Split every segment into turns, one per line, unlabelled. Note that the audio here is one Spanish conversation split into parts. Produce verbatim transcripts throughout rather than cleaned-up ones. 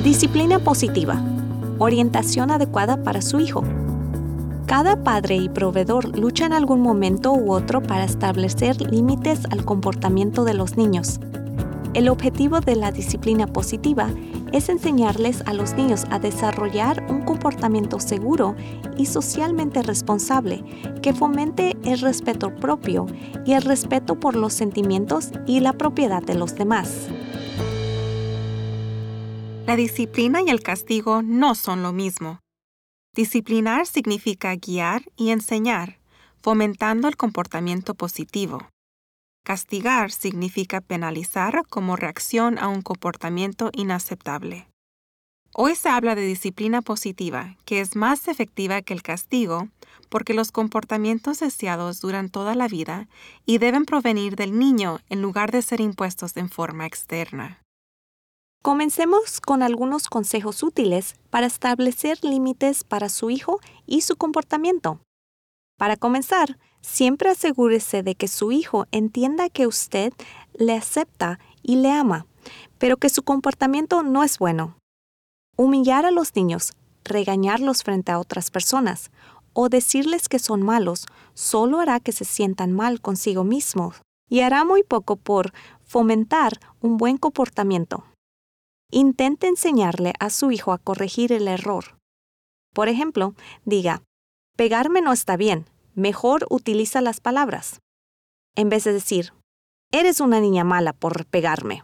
Disciplina positiva. Orientación adecuada para su hijo. Cada padre y proveedor lucha en algún momento u otro para establecer límites al comportamiento de los niños. El objetivo de la disciplina positiva es enseñarles a los niños a desarrollar un comportamiento seguro y socialmente responsable que fomente el respeto propio y el respeto por los sentimientos y la propiedad de los demás.
La disciplina y el castigo no son lo mismo. Disciplinar significa guiar y enseñar, fomentando el comportamiento positivo. Castigar significa penalizar como reacción a un comportamiento inaceptable. Hoy se habla de disciplina positiva, que es más efectiva que el castigo, porque los comportamientos deseados duran toda la vida y deben provenir del niño en lugar de ser impuestos en forma externa.
Comencemos con algunos consejos útiles para establecer límites para su hijo y su comportamiento. Para comenzar, siempre asegúrese de que su hijo entienda que usted le acepta y le ama, pero que su comportamiento no es bueno. Humillar a los niños, regañarlos frente a otras personas o decirles que son malos solo hará que se sientan mal consigo mismos y hará muy poco por fomentar un buen comportamiento. Intente enseñarle a su hijo a corregir el error. Por ejemplo, diga, pegarme no está bien, mejor utiliza las palabras. En vez de decir, eres una niña mala por pegarme.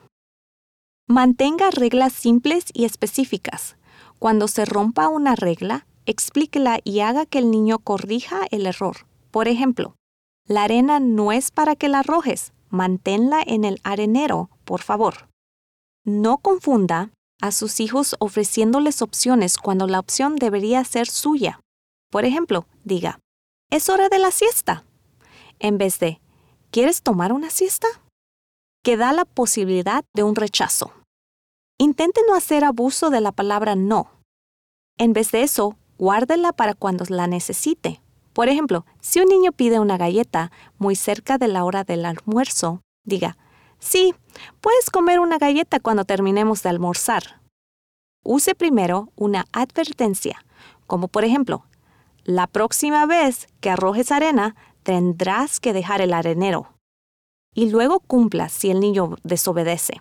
Mantenga reglas simples y específicas. Cuando se rompa una regla, explíquela y haga que el niño corrija el error. Por ejemplo, la arena no es para que la arrojes, manténla en el arenero, por favor. No confunda a sus hijos ofreciéndoles opciones cuando la opción debería ser suya. Por ejemplo, diga, es hora de la siesta, en vez de, ¿quieres tomar una siesta? Que da la posibilidad de un rechazo. Intente no hacer abuso de la palabra no. En vez de eso, guárdela para cuando la necesite. Por ejemplo, si un niño pide una galleta muy cerca de la hora del almuerzo, diga, sí, puedes comer una galleta cuando terminemos de almorzar. Use primero una advertencia, como por ejemplo, la próxima vez que arrojes arena, tendrás que dejar el arenero. Y luego cumpla si el niño desobedece.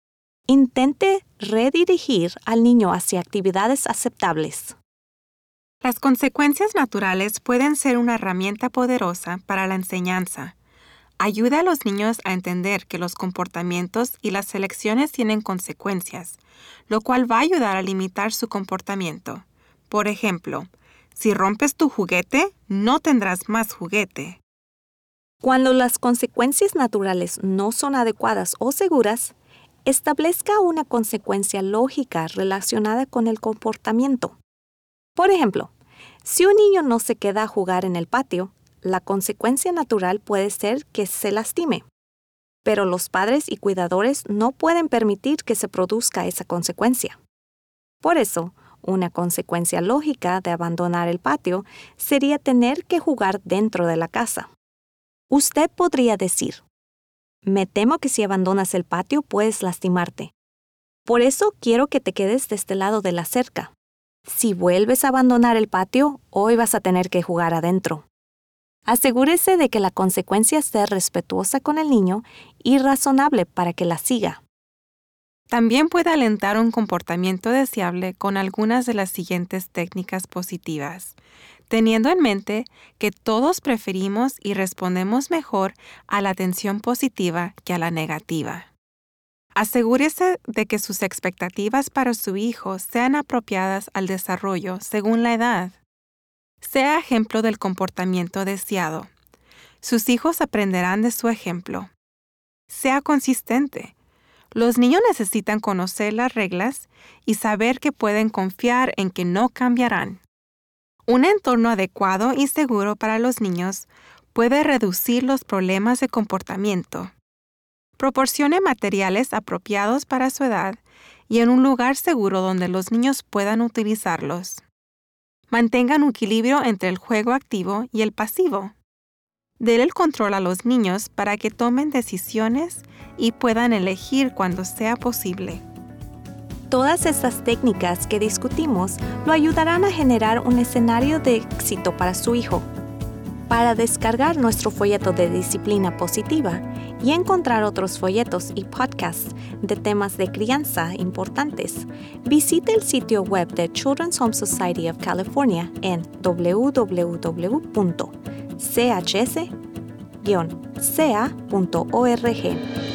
Intente redirigir al niño hacia actividades aceptables.
Las consecuencias naturales pueden ser una herramienta poderosa para la enseñanza. Ayuda a los niños a entender que los comportamientos y las elecciones tienen consecuencias, lo cual va a ayudar a limitar su comportamiento. Por ejemplo, si rompes tu juguete, no tendrás más juguete.
Cuando las consecuencias naturales no son adecuadas o seguras, establezca una consecuencia lógica relacionada con el comportamiento. Por ejemplo, si un niño no se queda a jugar en el patio, la consecuencia natural puede ser que se lastime. Pero los padres y cuidadores no pueden permitir que se produzca esa consecuencia. Por eso, una consecuencia lógica de abandonar el patio sería tener que jugar dentro de la casa. Usted podría decir, me temo que si abandonas el patio puedes lastimarte. Por eso quiero que te quedes de este lado de la cerca. Si vuelves a abandonar el patio, hoy vas a tener que jugar adentro. Asegúrese de que la consecuencia sea respetuosa con el niño y razonable para que la siga.
También puede alentar un comportamiento deseable con algunas de las siguientes técnicas positivas, teniendo en mente que todos preferimos y respondemos mejor a la atención positiva que a la negativa. Asegúrese de que sus expectativas para su hijo sean apropiadas al desarrollo según la edad. Sea ejemplo del comportamiento deseado. Sus hijos aprenderán de su ejemplo. Sea consistente. Los niños necesitan conocer las reglas y saber que pueden confiar en que no cambiarán. Un entorno adecuado y seguro para los niños puede reducir los problemas de comportamiento. Proporcione materiales apropiados para su edad y en un lugar seguro donde los niños puedan utilizarlos. Mantengan un equilibrio entre el juego activo y el pasivo. Den el control a los niños para que tomen decisiones y puedan elegir cuando sea posible.
Todas estas técnicas que discutimos lo ayudarán a generar un escenario de éxito para su hijo. Para descargar nuestro folleto de disciplina positiva y encontrar otros folletos y podcasts de temas de crianza importantes, visite el sitio web de Children's Home Society of California en w w w punto c h s guion c a punto org.